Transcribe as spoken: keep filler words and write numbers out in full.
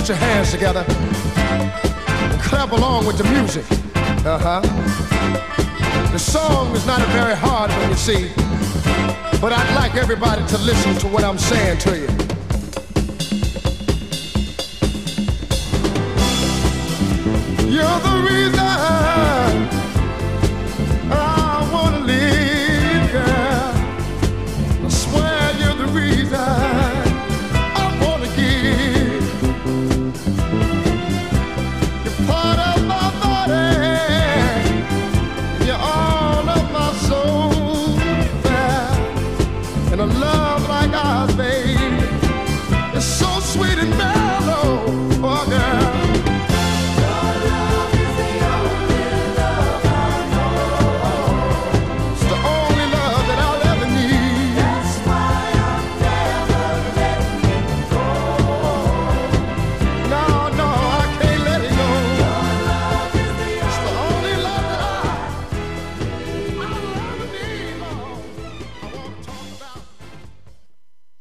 put your hands together and clap along with the music. Uh-huh. The song is not a very hard one, you see, but I'd like everybody to listen to what I'm saying to you. You're the reason